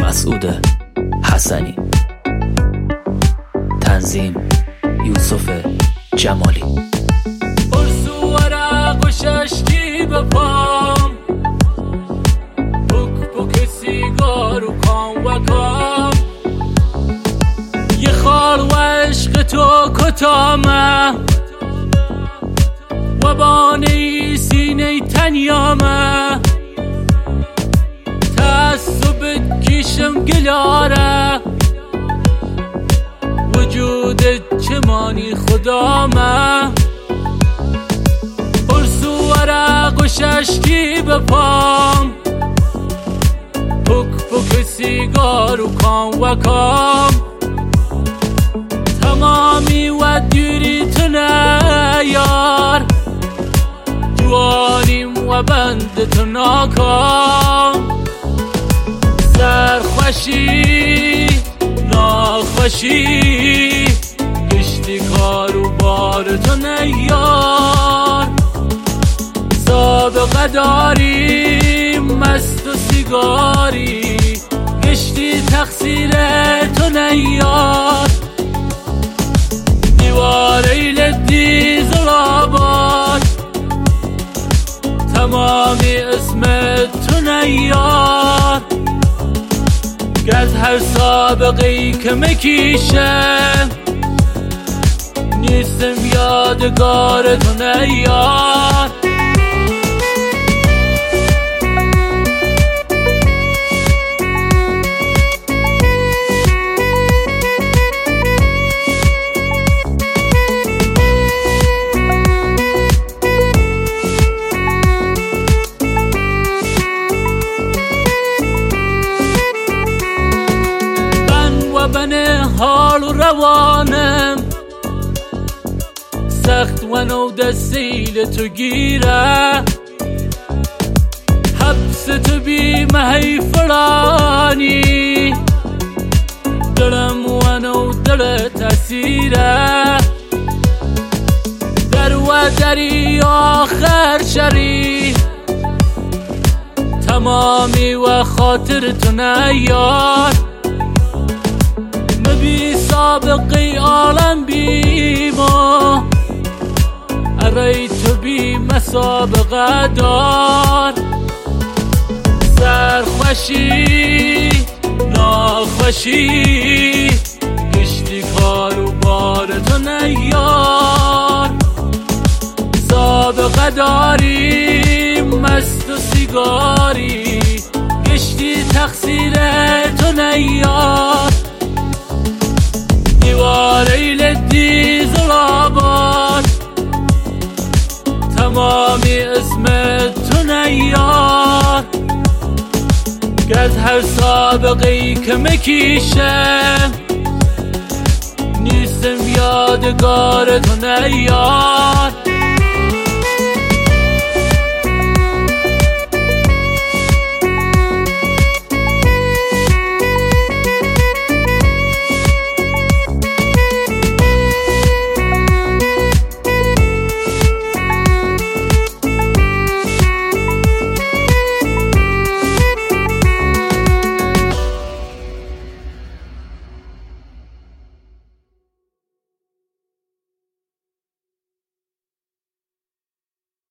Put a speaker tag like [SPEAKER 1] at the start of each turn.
[SPEAKER 1] مسعود حسنی، تنظیم یوسف جمالی.
[SPEAKER 2] برسو ورق و ششکی به پام، بک بک سیگار و کام و کام، یه خال و عشق تو کتامه و بانه سینه تنیامه، تعصبت کشم گلاره، وجودت چمانی خدامه. برسو ورق و ششکی به پام، پک پک سیگار و کام و کام، تمامی و دیری تو نیار، جوانیم و بند تو ناکام. سرخوشی ناخوشی گشتی کار و بار تو نیار، سابقه داری مست و سیگاری گشتی تقصیر تو نیار. دیواره لدی زلابات تمامی اسم تو نیار، گرد هر سابقی که مکیشه نیستم یادگار تو نیار. بن حال و روانم سخت و نو دستیل تو گیره، حبس تو بی مهی فرانی دلم و نو دل تسیره، در و دری آخر شری تمامی و خاطر تو نیار. بی سابقی عالم بیما اری تو بی مسابقه دار، سرخوشی ناخوشی گشتی کار و بار تو نیار، سابقه داری مست و سیگاری گشتی تقصیر تو نیار. دیواره لدی زلابات تمامی اسم تو نیار، گرد هر سابقی که مکیشه نیستم یادگار تو نیار.